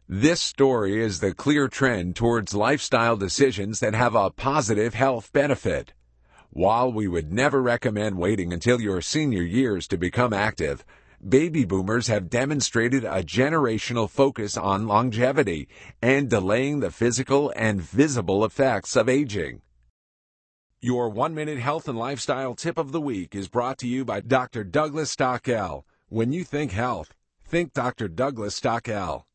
This story is the clear trend towards lifestyle decisions that have a positive health benefit. While we would never recommend waiting until your senior years to become active, baby boomers have demonstrated a generational focus on longevity and delaying the physical and visible effects of aging. Your 1-minute health and lifestyle tip of the week is brought to you by Dr. Douglas Stockel. When you think health, think Dr. Douglas Stockel.